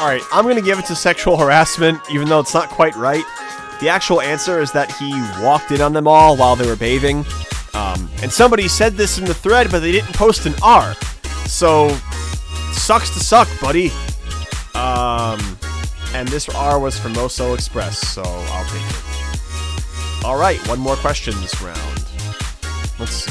Alright, I'm gonna give it to sexual harassment, even though it's not quite right. The actual answer is that he walked in on them all while they were bathing. And somebody said this in the thread, but they didn't post an R. So, sucks to suck, buddy. And this R was from Moso Express, so I'll take it. Alright, one more question this round. Let's see.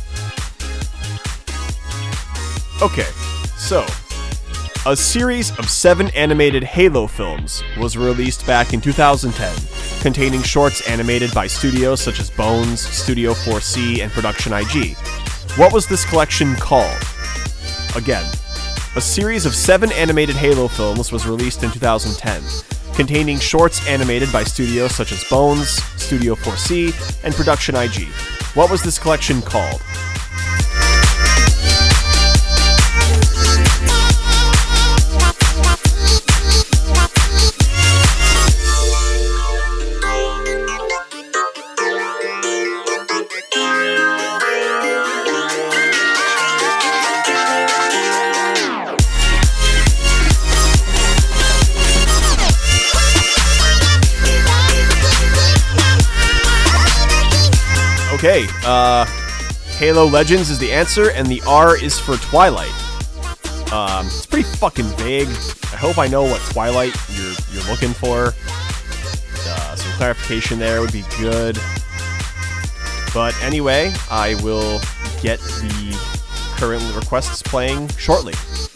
Okay, so, a series of 7 animated Halo films was released back in 2010, containing shorts animated by studios such as Bones, Studio 4C, and Production IG. What was this collection called? Again, a series of 7 animated Halo films was released in 2010, containing shorts animated by studios such as Bones, Studio 4C, and Production IG. What was this collection called? Okay, Halo Legends is the answer, and the R is for Twilight. It's pretty fucking vague. I hope I know what Twilight you're looking for. Some clarification there would be good. But anyway, I will get the current requests playing shortly.